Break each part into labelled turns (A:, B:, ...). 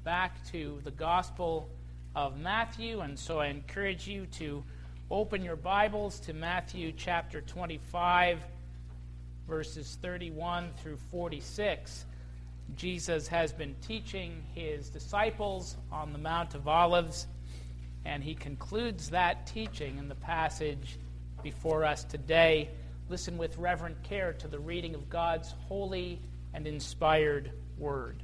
A: back to the Gospel of Matthew, and so I encourage you to open your Bibles to Matthew chapter 25, verses 31 through 46. Jesus has been teaching his disciples on the Mount of Olives, and he concludes that teaching in the passage before us today. Listen with reverent care to the reading of God's holy and inspired word.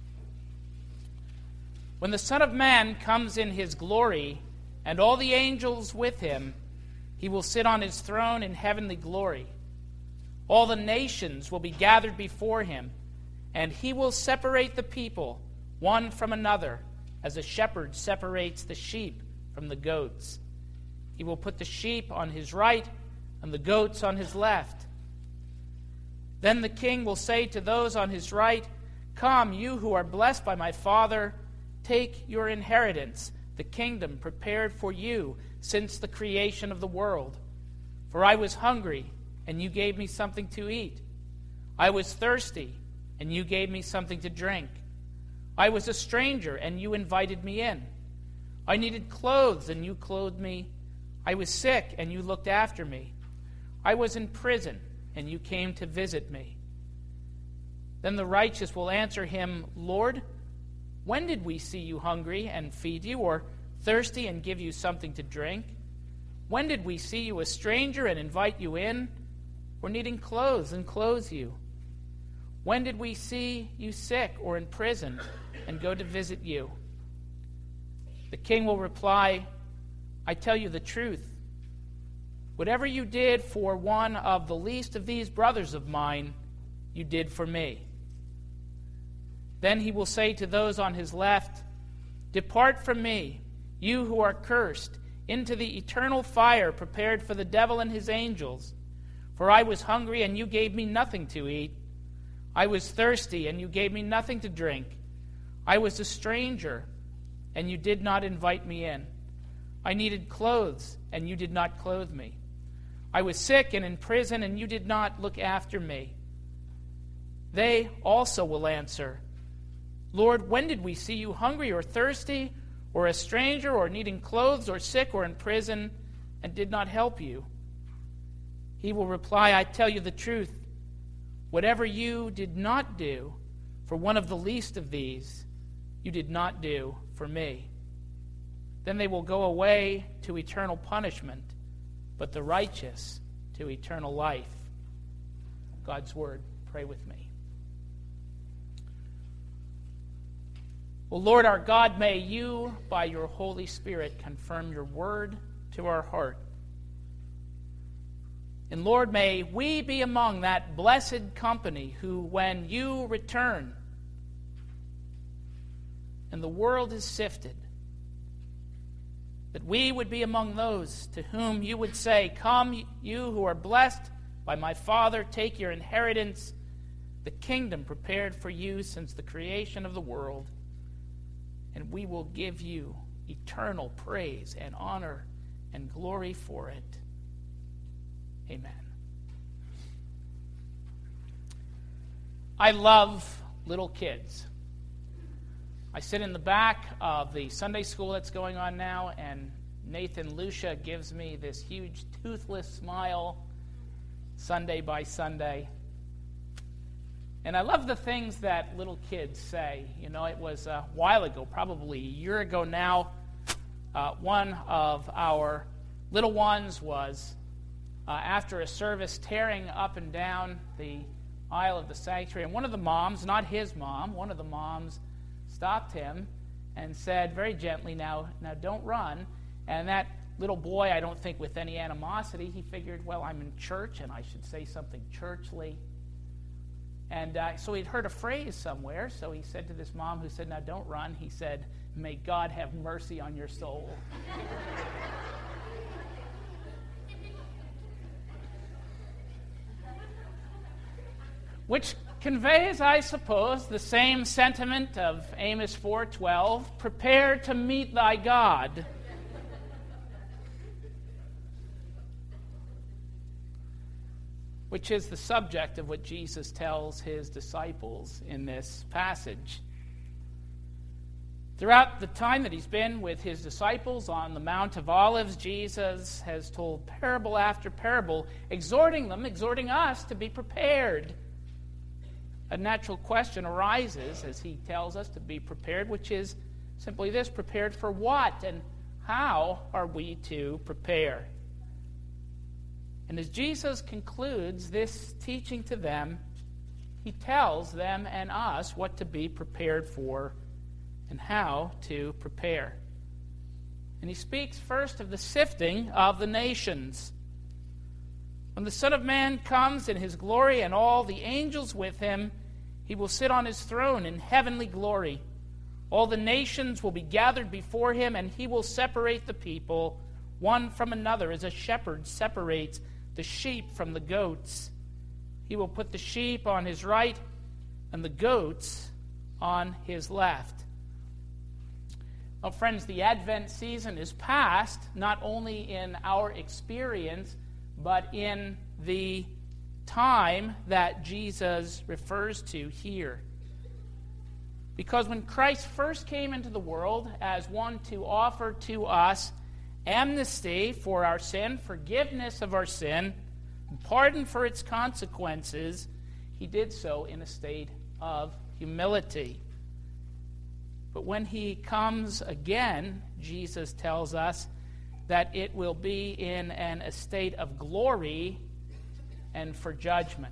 A: When the Son of Man comes in his glory, and all the angels with him, he will sit on his throne in heavenly glory. All the nations will be gathered before him, and he will separate the people one from another, as a shepherd separates the sheep from the goats. He will put the sheep on his right and the goats on his left. Then the king will say to those on his right, "Come, you who are blessed by my Father, take your inheritance, the kingdom prepared for you since the creation of the world. For I was hungry, and you gave me something to eat. I was thirsty, and you gave me something to drink. I was a stranger, and you invited me in. I needed clothes, and you clothed me. I was sick, and you looked after me. I was in prison, and you came to visit me." Then the righteous will answer him, "Lord, when did we see you hungry and feed you, or thirsty and give you something to drink? When did we see you a stranger and invite you in, or needing clothes and clothe you? When did we see you sick or in prison and go to visit you?" The king will reply, "I tell you the truth. Whatever you did for one of the least of these brothers of mine, you did for me." Then he will say to those on his left, "Depart from me, you who are cursed, into the eternal fire prepared for the devil and his angels. For I was hungry, and you gave me nothing to eat. I was thirsty, and you gave me nothing to drink. I was a stranger, and you did not invite me in. I needed clothes, and you did not clothe me. I was sick and in prison, and you did not look after me." They also will answer, "Lord, when did we see you hungry or thirsty, or a stranger, or needing clothes, or sick, or in prison, and did not help you?" He will reply, "I tell you the truth. Whatever you did not do for one of the least of these, you did not do for me." Then they will go away to eternal punishment, but the righteous to eternal life. God's word. Pray with me. Well, Lord our God, may you, by your Holy Spirit, confirm your word to our heart. And Lord, may we be among that blessed company who, when you return and the world is sifted, that we would be among those to whom you would say, "Come, you who are blessed by my Father, take your inheritance, the kingdom prepared for you since the creation of the world, and we will give you eternal praise and honor and glory for it." Amen. I love little kids. I sit in the back of the Sunday school that's going on now, and Nathan Lucia gives me this huge toothless smile Sunday by Sunday. And I love the things that little kids say. You know, it was a while ago, probably a year ago now, one of our little ones was, after a service, tearing up and down the aisle of the sanctuary. And one of the moms, not his mom, one of the moms stopped him and said very gently, now don't run. And that little boy, I don't think with any animosity, he figured, well, I'm in church and I should say something churchly. And so he'd heard a phrase somewhere, so he said to this mom who said, "Now don't run," he said, "May God have mercy on your soul." Which conveys, I suppose, the same sentiment of Amos 4:12, "Prepare to meet thy God." which is the subject of what Jesus tells his disciples in this passage. Throughout the time that he's been with his disciples on the Mount of Olives, Jesus has told parable after parable, exhorting us to be prepared. A natural question arises as he tells us to be prepared, which is simply this: prepared for what? And how are we to prepare? And as Jesus concludes this teaching to them, he tells them and us what to be prepared for and how to prepare. And he speaks first of the sifting of the nations. When the Son of Man comes in his glory and all the angels with him, he will sit on his throne in heavenly glory. All the nations will be gathered before him, and he will separate the people one from another as a shepherd separates the sheep from the goats. He will put the sheep on his right and the goats on his left. Well, friends, the Advent season is past, not only in our experience, but in the time that Jesus refers to here. Because when Christ first came into the world as one to offer to us amnesty for our sin, forgiveness of our sin, and pardon for its consequences, he did so in a state of humility. But when he comes again, Jesus tells us that it will be in an estate of glory and for judgment.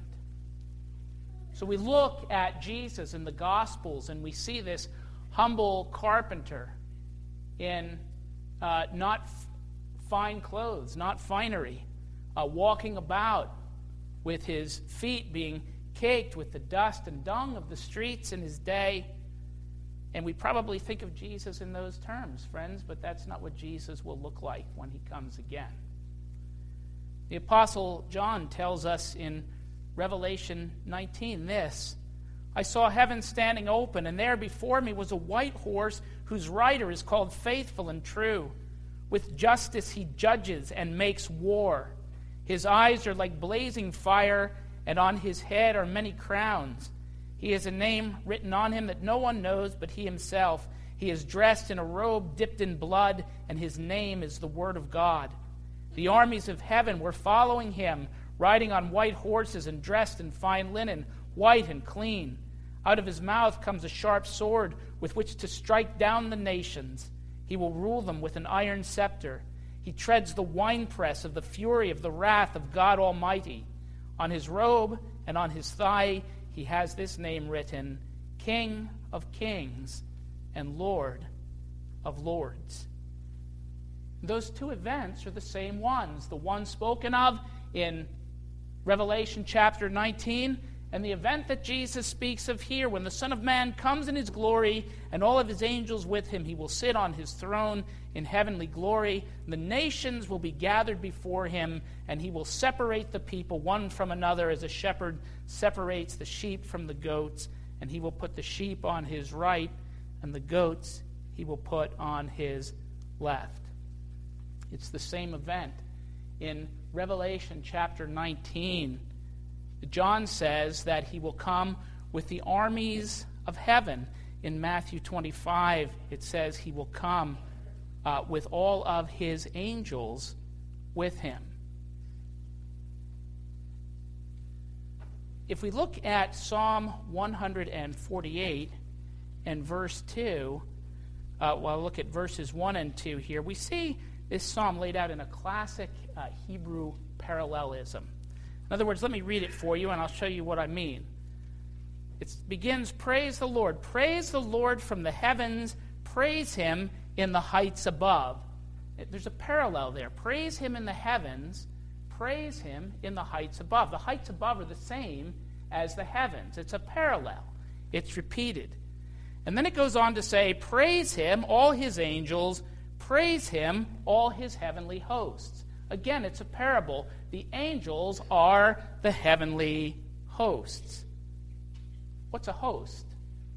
A: So we look at Jesus in the Gospels and we see this humble carpenter in not fine clothes, not finery, walking about with his feet being caked with the dust and dung of the streets in his day. And we probably think of Jesus in those terms, friends, but that's not what Jesus will look like when he comes again. The Apostle John tells us in Revelation 19 this: I saw heaven standing open, and there before me was a white horse whose rider is called Faithful and True. With justice he judges and makes war. His eyes are like blazing fire, and on his head are many crowns. He has a name written on him that no one knows but he himself. He is dressed in a robe dipped in blood, and his name is the Word of God. The armies of heaven were following him, riding on white horses and dressed in fine linen, white and clean. Out of his mouth comes a sharp sword with which to strike down the nations. He will rule them with an iron scepter. He treads the winepress of the fury of the wrath of God Almighty. On his robe and on his thigh he has this name written: King of Kings and Lord of Lords. Those two events are the same ones. The one spoken of in Revelation chapter 19, and the event that Jesus speaks of here, when the Son of Man comes in his glory and all of his angels with him, he will sit on his throne in heavenly glory. The nations will be gathered before him, and he will separate the people one from another as a shepherd separates the sheep from the goats, and he will put the sheep on his right and the goats he will put on his left. It's the same event in Revelation chapter 19. John says that he will come with the armies of heaven. In Matthew 25, it says he will come with all of his angels with him. If we look at Psalm 148 and verse 2, well, look at verses 1 and 2 here, we see this psalm laid out in a classic Hebrew parallelism. In other words, let me read it for you, and I'll show you what I mean. It begins, Praise the Lord from the heavens, praise him in the heights above. There's a parallel there. Praise him in the heavens, praise him in the heights above. The heights above are the same as the heavens. It's a parallel. It's repeated. And then it goes on to say, Praise him, all his angels, praise him, all his heavenly hosts. Again, it's a parable. The angels are the heavenly hosts. What's a host?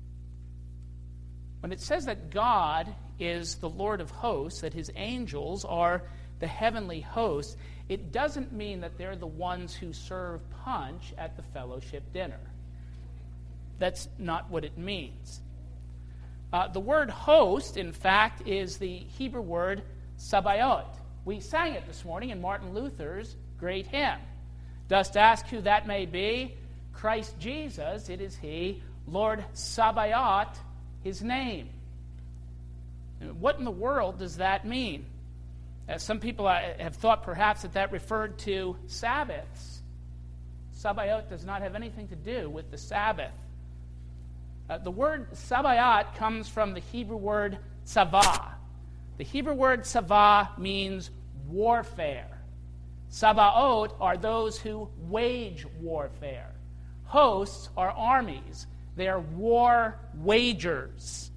A: When it says that God is the Lord of hosts, that his angels are the heavenly hosts, it doesn't mean that they're the ones who serve punch at the fellowship dinner. That's not what it means. The word host, in fact, is the Hebrew word sabaoth. We sang it this morning in Martin Luther's great hymn. Dost ask who that may be? Christ Jesus, it is he. Lord Sabaoth, his name. What in the world does that mean? Some people have thought perhaps that referred to Sabbaths. Sabaoth does not have anything to do with the Sabbath. The word Sabaoth comes from the Hebrew word savah. The Hebrew word savah means warfare. Sabaoth are those who wage warfare. Hosts are armies. They are war wagers.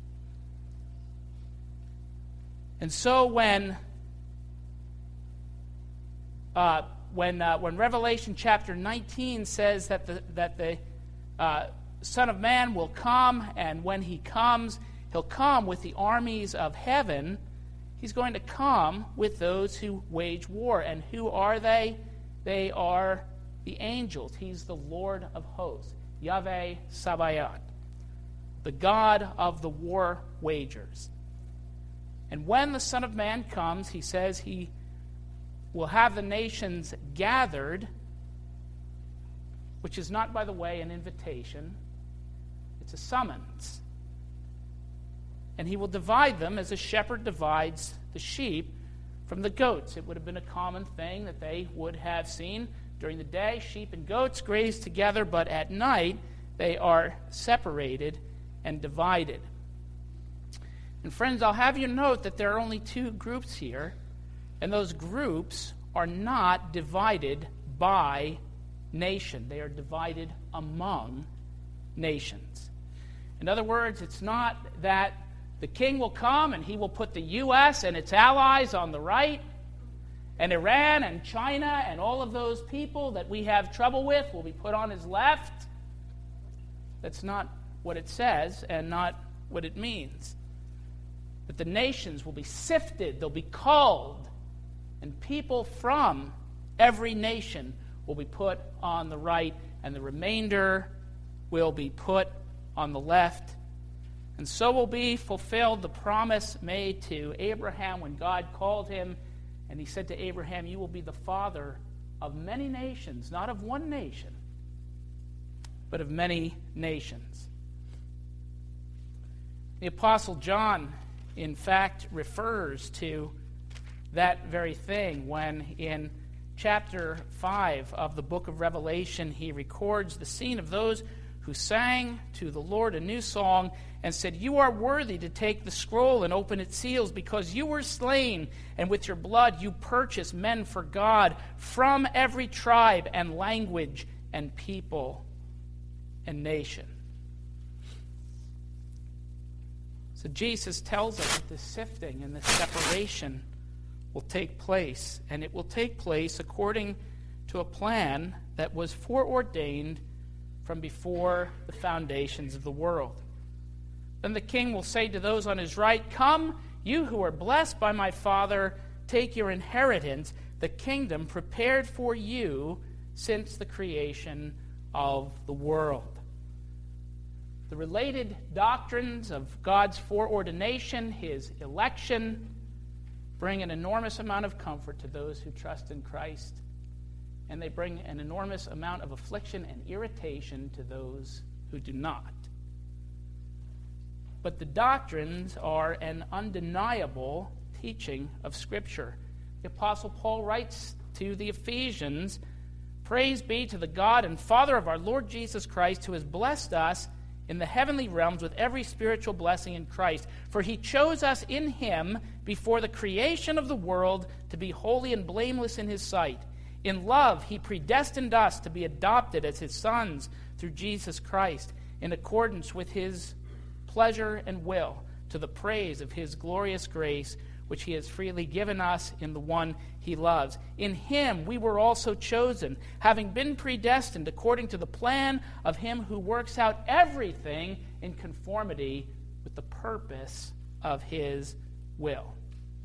A: And so when Revelation chapter 19 says that the Son of Man will come, and when he comes, he'll come with the armies of heaven, he's going to come with those who wage war. And who are they? They are the angels. He's the Lord of hosts, Yahweh Sabaoth, the God of the war wagers. And when the Son of Man comes, he says he will have the nations gathered, which is not, by the way, an invitation. It's a summons. And he will divide them as a shepherd divides the sheep from the goats. It would have been a common thing that they would have seen. During the day, sheep and goats graze together, but at night they are separated and divided. And friends, I'll have you note that there are only two groups here, and those groups are not divided by nation. They are divided among nations. In other words, it's not that the king will come and he will put the U.S. and its allies on the right, and Iran and China and all of those people that we have trouble with will be put on his left. That's not what it says and not what it means. But the nations will be sifted, they'll be culled, and people from every nation will be put on the right, and the remainder will be put on the left. And so will be fulfilled the promise made to Abraham when God called him, and he said to Abraham, you will be the father of many nations, not of one nation, but of many nations. The Apostle John, in fact, refers to that very thing when in chapter 5 of the book of Revelation he records the scene of those who sang to the Lord a new song and said, you are worthy to take the scroll and open its seals, because you were slain, and with your blood you purchased men for God from every tribe and language and people and nation. So Jesus tells us that this sifting and this separation will take place, and it will take place according to a plan that was foreordained from before the foundations of the world. Then the king will say to those on his right, come, you who are blessed by my Father, take your inheritance, the kingdom prepared for you since the creation of the world. The related doctrines of God's foreordination, his election, bring an enormous amount of comfort to those who trust in Christ, and they bring an enormous amount of affliction and irritation to those who do not. But the doctrines are an undeniable teaching of Scripture. The Apostle Paul writes to the Ephesians, praise be to the God and Father of our Lord Jesus Christ, who has blessed us in the heavenly realms with every spiritual blessing in Christ. For he chose us in him before the creation of the world to be holy and blameless in his sight. In love, he predestined us to be adopted as his sons through Jesus Christ, in accordance with his pleasure and will, to the praise of his glorious grace, which he has freely given us in the one he loves. In him we were also chosen, having been predestined according to the plan of him who works out everything in conformity with the purpose of his will.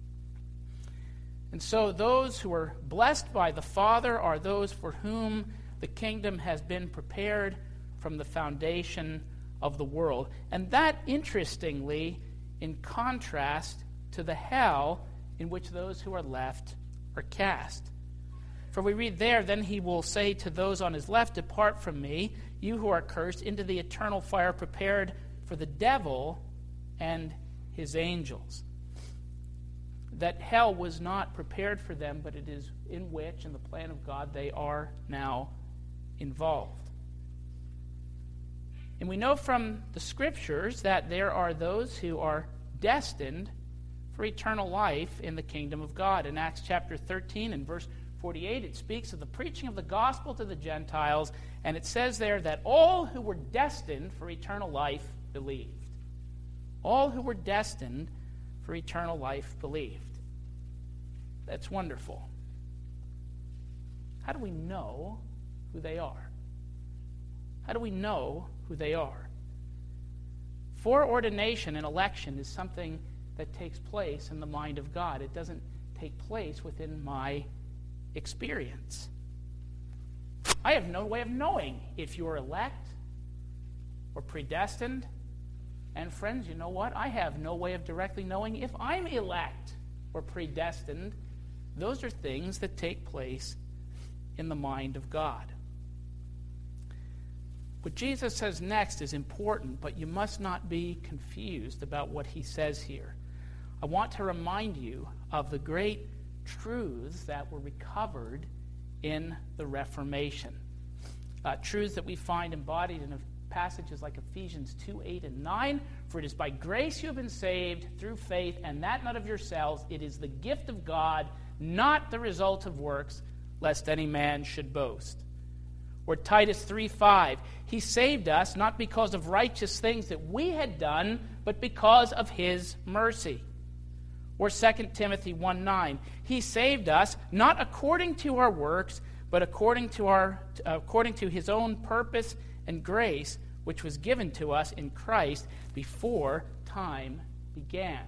A: And so those who are blessed by the Father are those for whom the kingdom has been prepared from the foundation of the world. And that, interestingly, in contrast to the hell in which those who are left are cast. For we read there, then he will say to those on his left, depart from me, you who are cursed, into the eternal fire prepared for the devil and his angels. That hell was not prepared for them, but it is in which, in the plan of God, they are now involved. And we know from the Scriptures that there are those who are destined for eternal life in the kingdom of God. In Acts chapter 13 and verse 48, it speaks of the preaching of the gospel to the Gentiles, and it says there that all who were destined for eternal life believed. All who were destined for eternal life believed. That's wonderful. How do we know who they are? How do we know who they are? Foreordination and election is something that takes place in the mind of God. It doesn't take place within my experience. I have no way of knowing if you're elect or predestined. And friends, you know what? I have no way of directly knowing if I'm elect or predestined. Those are things that take place in the mind of God. What Jesus says next is important, but you must not be confused about what he says here. I want to remind you of the great truths that were recovered in the Reformation. Truths that we find embodied in passages like Ephesians 2, 8, and 9. For it is by grace you have been saved through faith, and that not of yourselves. It is the gift of God, not the result of works, lest any man should boast. Or Titus 3:5, he saved us not because of righteous things that we had done, but because of his mercy. Or 2 Timothy 1:9, he saved us not according to our works, but according to his own purpose and grace, which was given to us in Christ before time began.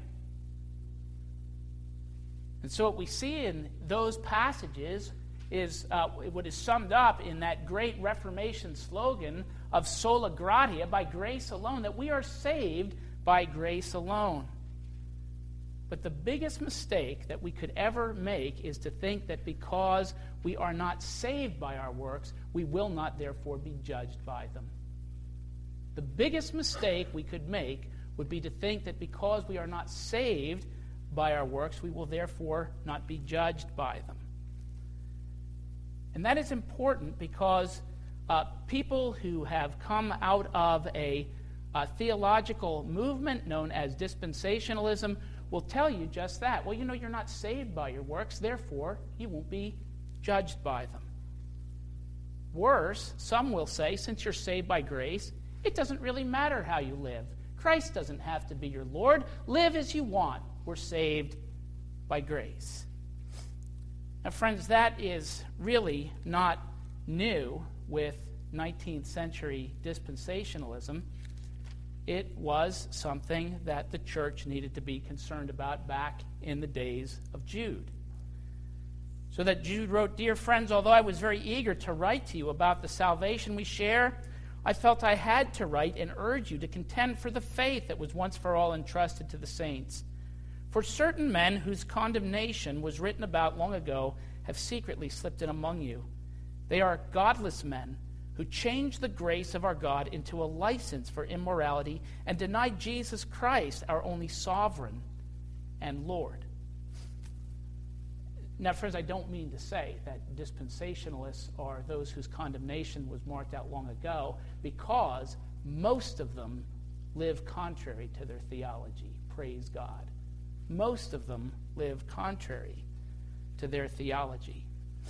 A: And so what we see in those passages is what is summed up in that great Reformation slogan of sola gratia, by grace alone, that we are saved by grace alone. But the biggest mistake that we could ever make is to think that because we are not saved by our works, we will not therefore be judged by them. The biggest mistake we could make would be to think that because we are not saved by our works, we will therefore not be judged by them. And that is important because people who have come out of a theological movement known as dispensationalism will tell you just that. Well, you know, you're not saved by your works, therefore you won't be judged by them. Worse, some will say, since you're saved by grace, it doesn't really matter how you live. Christ doesn't have to be your Lord. Live as you want. We're saved by grace. Now, friends, that is really not new with 19th century dispensationalism. It was something that the church needed to be concerned about back in the days of Jude. So that Jude wrote, "Dear friends, although I was very eager to write to you about the salvation we share, I felt I had to write and urge you to contend for the faith that was once for all entrusted to the saints. For certain men whose condemnation was written about long ago have secretly slipped in among you. They are godless men who changed the grace of our God into a license for immorality and denied Jesus Christ, our only sovereign and Lord." Now, friends, I don't mean to say that dispensationalists are those whose condemnation was marked out long ago, because most of them live contrary to their theology. Praise God. Most of them live contrary to their theology.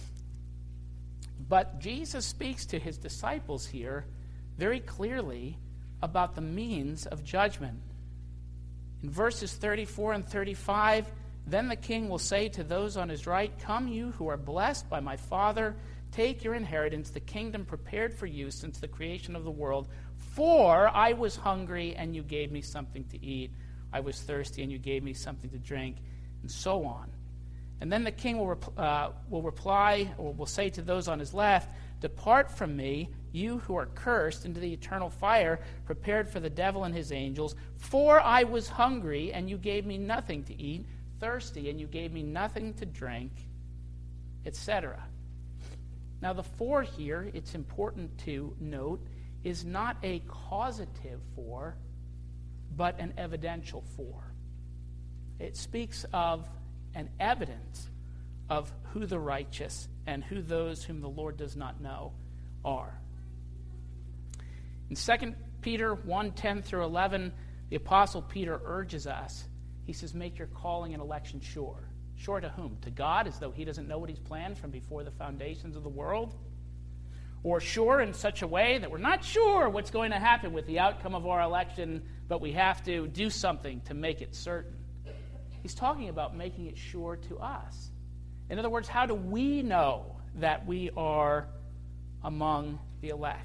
A: But Jesus speaks to his disciples here very clearly about the means of judgment. In verses 34 and 35, "Then the king will say to those on his right, 'Come, you who are blessed by my Father, take your inheritance, the kingdom prepared for you since the creation of the world. For I was hungry, and you gave me something to eat. I was thirsty, and you gave me something to drink,' and so on. And then the king will reply, or will say to those on his left, "Depart from me, you who are cursed, into the eternal fire prepared for the devil and his angels. For I was hungry, and you gave me nothing to eat, thirsty, and you gave me nothing to drink," etc. Now, the "for" here, it's important to note, is not a causative "for," but an evidential "for." It speaks of an evidence of who the righteous and who those whom the Lord does not know are. In 2 Peter 1:10 through 11, the Apostle Peter urges us. He says, "Make your calling and election sure." Sure to whom? To God, as though he doesn't know what he's planned from before the foundations of the world? Or sure in such a way that we're not sure what's going to happen with the outcome of our election, but we have to do something to make it certain? He's talking about making it sure to us. In other words, how do we know that we are among the elect?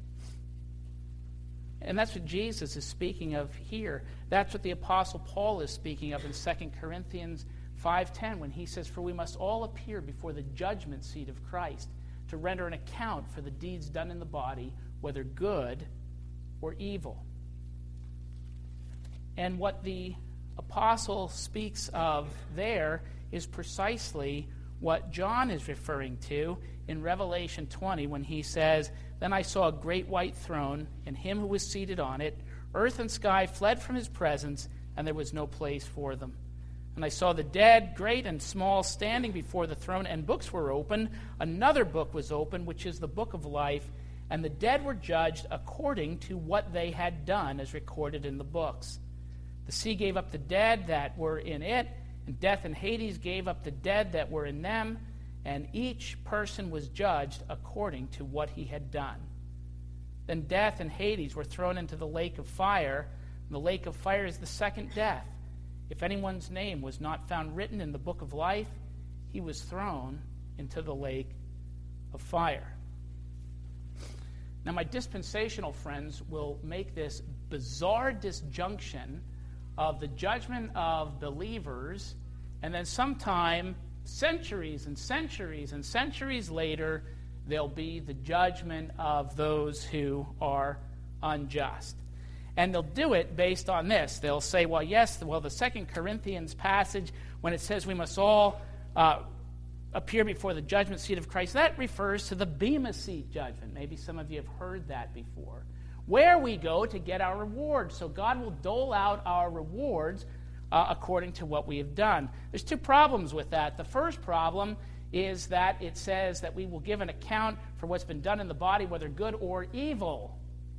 A: And that's what Jesus is speaking of here. That's what the Apostle Paul is speaking of in 2 Corinthians 5:10 when he says, "For we must all appear before the judgment seat of Christ to render an account for the deeds done in the body, whether good or evil." And what the apostle speaks of there is precisely what John is referring to in Revelation 20 when he says, "Then I saw a great white throne, and him who was seated on it. Earth and sky fled from his presence, and there was no place for them. And I saw the dead, great and small, standing before the throne, and books were opened. Another book was opened, which is the book of life, and the dead were judged according to what they had done, as recorded in the books. The sea gave up the dead that were in it, and death and Hades gave up the dead that were in them, and each person was judged according to what he had done. Then death and Hades were thrown into the lake of fire, and the lake of fire is the second death. If anyone's name was not found written in the book of life, he was thrown into the lake of fire." Now, my dispensational friends will make this bizarre disjunction of the judgment of believers, and then sometime, centuries and centuries and centuries later, there'll be the judgment of those who are unjust. And they'll do it based on this. They'll say, well, yes, the 2 Corinthians passage, when it says we must all appear before the judgment seat of Christ, that refers to the Bema Seat judgment. Maybe some of you have heard that before. Where we go to get our rewards. So God will dole out our rewards according to what we have done. There's two problems with that. The first problem is that it says that we will give an account for what's been done in the body, whether good or evil.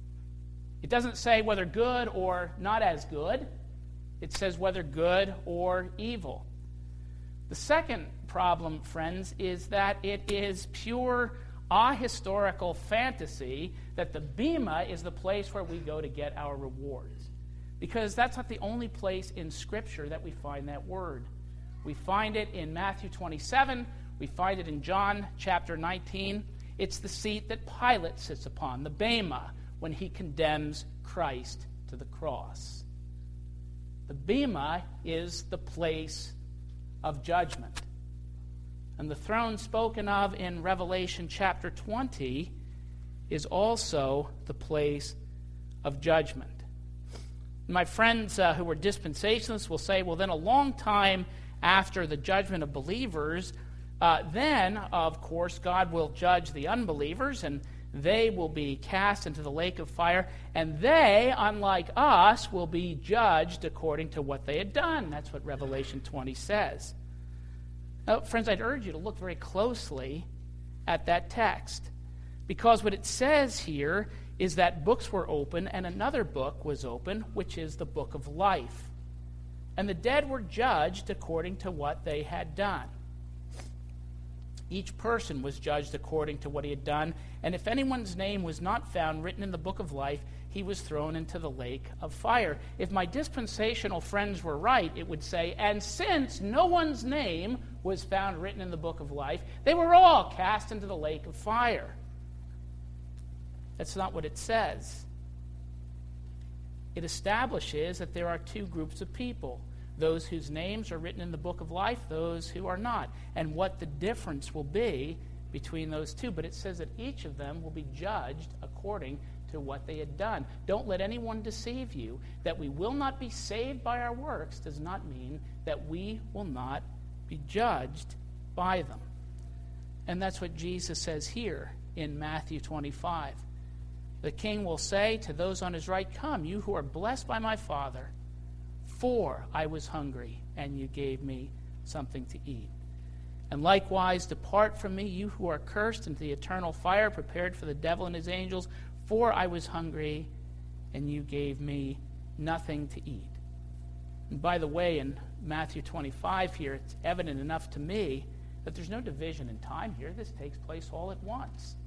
A: It doesn't say whether good or not as good. It says whether good or evil. The second problem, friends, is that it is pure ahistorical fantasy that the Bema is the place where we go to get our rewards. Because that's not the only place in Scripture that we find that word. We find it in Matthew 27. We find it in John chapter 19. It's the seat that Pilate sits upon, the Bema, when he condemns Christ to the cross. The Bema is the place of judgment. And the throne spoken of in Revelation chapter 20 is also the place of judgment. My friends who were dispensationalists will say, well, then a long time after the judgment of believers, then, of course, God will judge the unbelievers, and they will be cast into the lake of fire, and they, unlike us, will be judged according to what they had done. That's what Revelation 20 says. Now, friends, I'd urge you to look very closely at that text, because what it says here is that books were open, and another book was open, which is the book of life. And the dead were judged according to what they had done. Each person was judged according to what he had done, and if anyone's name was not found written in the book of life, he was thrown into the lake of fire. If my dispensational friends were right, it would say, and since no one's name was found written in the book of life, they were all cast into the lake of fire. That's not what it says. It establishes that there are two groups of people. Those whose names are written in the book of life, those who are not. And what the difference will be between those two, but it says that each of them will be judged according to what they had done. Don't let anyone deceive you. That we will not be saved by our works does not mean that we will not be judged by them. And that's what Jesus says here in Matthew 25. The king will say to those on his right, "Come, you who are blessed by my Father, for I was hungry, and you gave me something to eat. And likewise, depart from me, you who are cursed, into the eternal fire prepared for the devil and his angels, for I was hungry, and you gave me nothing to eat." And by the way, in Matthew 25 here, it's evident enough to me that there's no division in time here. This takes place all at once.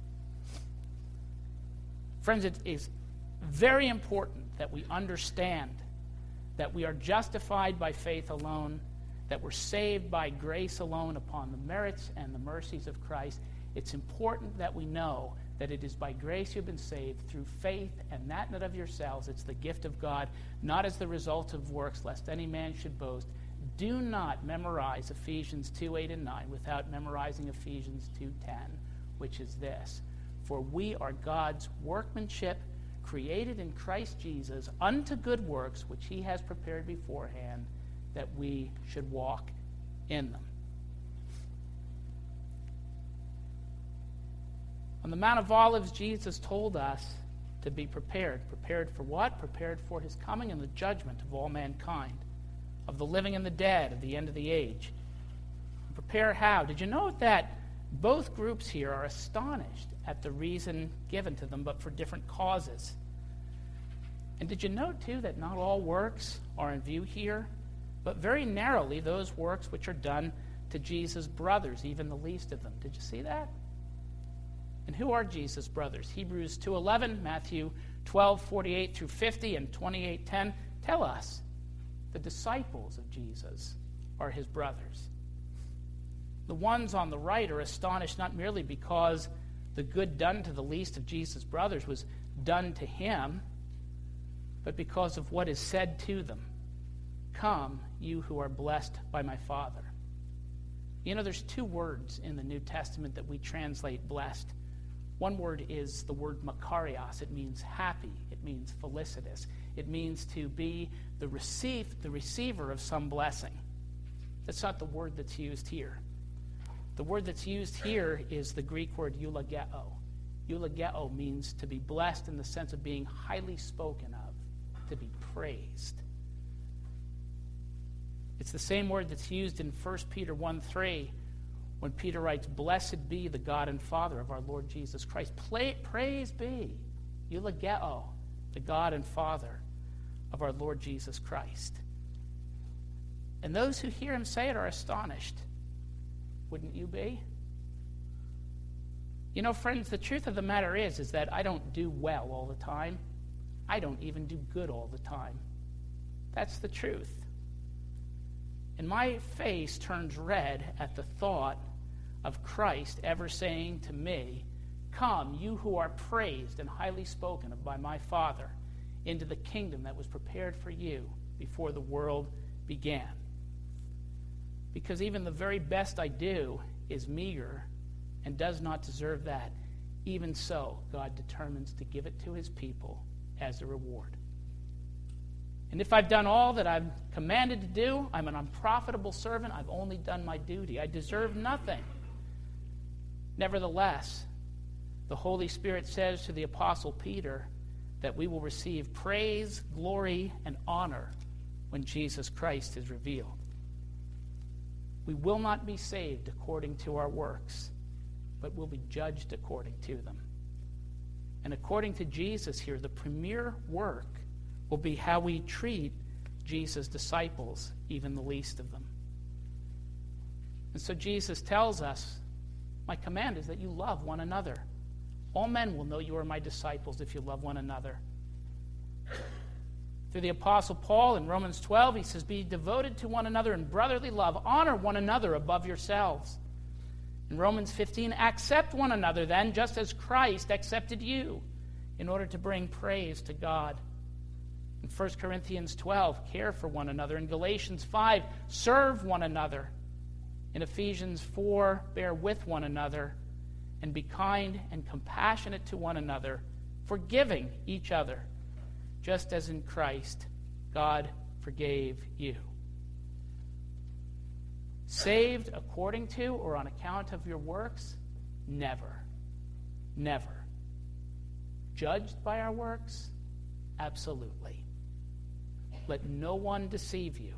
A: Friends, it is very important that we understand that we are justified by faith alone, that we're saved by grace alone upon the merits and the mercies of Christ. It's important that we know that it is by grace you've been saved through faith, and that not of yourselves. It's the gift of God, not as the result of works, lest any man should boast. Do not memorize Ephesians 2:8 and 9 without memorizing Ephesians 2:10, which is this: "For we are God's workmanship, created in Christ Jesus unto good works, which he has prepared beforehand, that we should walk in them." On the Mount of Olives, Jesus told us to be prepared. Prepared for what? Prepared for his coming and the judgment of all mankind, of the living and the dead, of the end of the age. Prepare how? Did you note that both groups here are astonished at the reason given to them, but for different causes? And did you note, too, that not all works are in view here, but very narrowly those works which are done to Jesus' brothers, even the least of them? Did you see that? And who are Jesus' brothers? Hebrews 2:11, Matthew 12:48 through 50, and 28:10 tell us the disciples of Jesus are his brothers. The ones on the right are astonished not merely because the good done to the least of Jesus' brothers was done to him, but because of what is said to them. "Come, you who are blessed by my Father." You know, there's two words in the New Testament that we translate blessed. One word is the word makarios. It means happy. It means felicitous. It means to be the receiver of some blessing. That's not the word that's used here. The word that's used here is the Greek word eulogeo. Eulogeo means to be blessed in the sense of being highly spoken of, to be praised. It's the same word that's used in 1 Peter 1:3 when Peter writes, "Blessed be the God and Father of our Lord Jesus Christ." Praise be, eulogeo, the God and Father of our Lord Jesus Christ. And those who hear him say it are astonished. Wouldn't you be? You know, friends, the truth of the matter is that I don't do well all the time. I don't even do good all the time. That's the truth. And my face turns red at the thought of Christ ever saying to me, "Come, you who are praised and highly spoken of by my Father, into the kingdom that was prepared for you before the world began." Because even the very best I do is meager and does not deserve that. Even so, God determines to give it to his people as a reward. And if I've done all that I'm commanded to do, I'm an unprofitable servant. I've only done my duty. I deserve nothing. Nevertheless, the Holy Spirit says to the Apostle Peter that we will receive praise, glory, and honor when Jesus Christ is revealed. We will not be saved according to our works, but will be judged according to them. And according to Jesus here, the premier work will be how we treat Jesus' disciples, even the least of them. And so Jesus tells us, "My command is that you love one another. All men will know you are my disciples if you love one another." Through the Apostle Paul in Romans 12, he says, "Be devoted to one another in brotherly love. Honor one another above yourselves." In Romans 15, "Accept one another then, just as Christ accepted you, in order to bring praise to God." In 1 Corinthians 12, "Care for one another." In Galatians 5, "Serve one another." In Ephesians 4, "Bear with one another." and be kind and compassionate to one another, forgiving each other, just as in Christ God forgave you. Saved according to or on account of your works? Never. Never. Judged by our works? Absolutely. Let no one deceive you.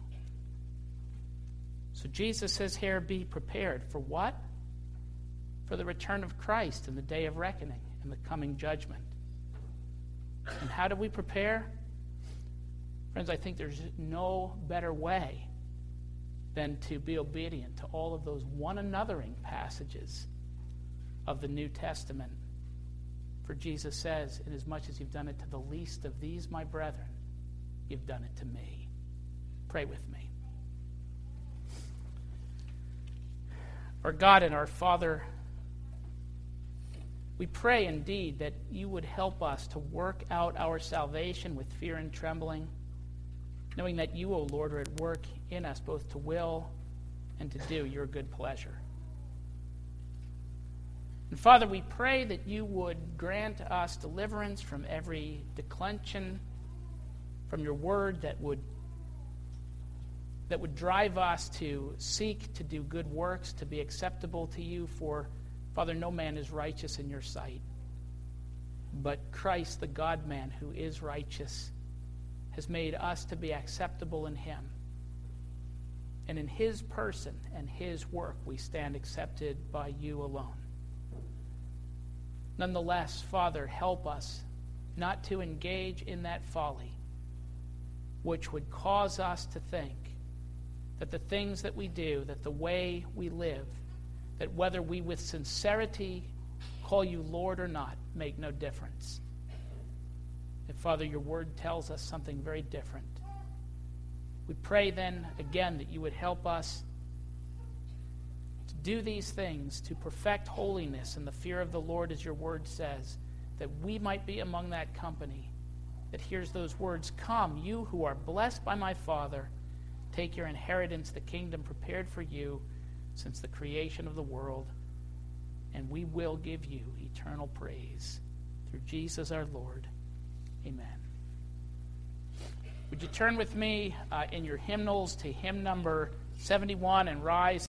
A: So Jesus says here, be prepared. For what? For the return of Christ and the day of reckoning and the coming judgment. And how do we prepare? Friends, I think there's no better way than to be obedient to all of those one-anothering passages of the New Testament. For Jesus says, inasmuch as you've done it to the least of these, my brethren, you've done it to me. Pray with me. Our God and our Father, we pray indeed that you would help us to work out our salvation with fear and trembling, knowing that you, O Lord, are at work in us both to will and to do your good pleasure. And Father, we pray that you would grant us deliverance from every declension from your word that would drive us to seek to do good works, to be acceptable to you. For, Father, no man is righteous in your sight, but Christ, the God-man who is righteous, has made us to be acceptable in him. And in his person and his work we stand accepted by you alone. Nonetheless, Father, help us not to engage in that folly which would cause us to think that the things that we do, that the way we live, that whether we with sincerity call you Lord or not, make no difference. And Father, your word tells us something very different. We pray then again that you would help us to do these things, to perfect holiness and the fear of the Lord, as your word says, that we might be among that company that hears those words, come, you who are blessed by my Father, take your inheritance, the kingdom prepared for you since the creation of the world, and we will give you eternal praise through Jesus our Lord. Amen. Would you turn with me in your hymnals to hymn number 71 and rise?